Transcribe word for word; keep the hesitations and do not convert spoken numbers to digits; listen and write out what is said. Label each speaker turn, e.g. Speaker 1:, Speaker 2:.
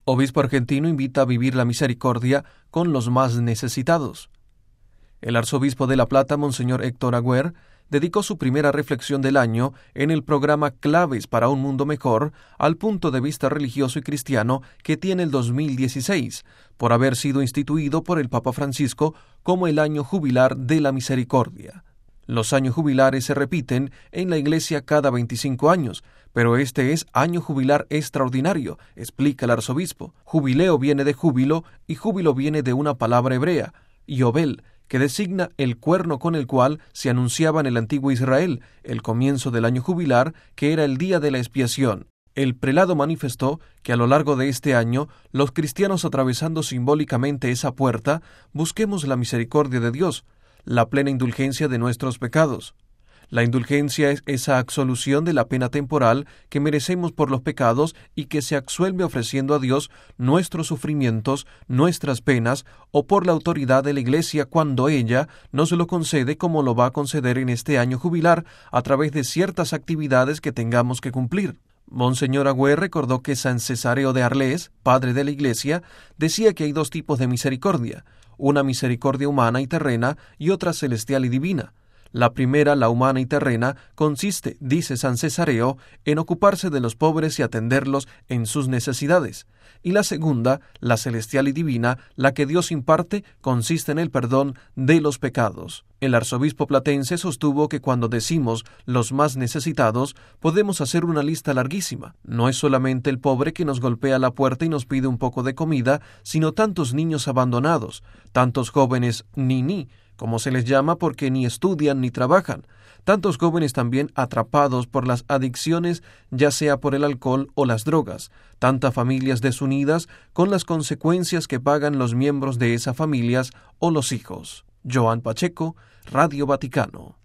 Speaker 1: Obispo argentino invita a vivir la misericordia con los más necesitados. El arzobispo de La Plata, Monseñor Héctor Agüer, dedicó su primera reflexión del año en el programa Claves para un Mundo Mejor al punto de vista religioso y cristiano que tiene el dos mil dieciséis, por haber sido instituido por el Papa Francisco como el año jubilar de la misericordia. Los años jubilares se repiten en la Iglesia cada veinticinco años, pero este es año jubilar extraordinario, explica el arzobispo. Jubileo viene de júbilo y júbilo viene de una palabra hebrea, yobel, que designa el cuerno con el cual se anunciaba en el antiguo Israel el comienzo del año jubilar, que era el día de la expiación. El prelado manifestó que a lo largo de este año, los cristianos atravesando simbólicamente esa puerta, busquemos la misericordia de Dios, la plena indulgencia de nuestros pecados. La indulgencia es esa absolución de la pena temporal que merecemos por los pecados y que se absuelve ofreciendo a Dios nuestros sufrimientos, nuestras penas, o por la autoridad de la Iglesia cuando ella nos lo concede, como lo va a conceder en este año jubilar a través de ciertas actividades que tengamos que cumplir. Monseñor Agüer recordó que San Cesareo de Arles, padre de la Iglesia, decía que hay dos tipos de misericordia, una misericordia humana y terrena y otra celestial y divina. La primera, la humana y terrena, consiste, dice San Cesareo, en ocuparse de los pobres y atenderlos en sus necesidades. Y la segunda, la celestial y divina, la que Dios imparte, consiste en el perdón de los pecados. El arzobispo platense sostuvo que cuando decimos los más necesitados, podemos hacer una lista larguísima. No es solamente el pobre que nos golpea la puerta y nos pide un poco de comida, sino tantos niños abandonados, tantos jóvenes ni-ni, como se les llama porque ni estudian ni trabajan, tantos jóvenes también atrapados por las adicciones, ya sea por el alcohol o las drogas, tantas familias desunidas con las consecuencias que pagan los miembros de esas familias o los hijos. Joan Pacheco, Radio Vaticano.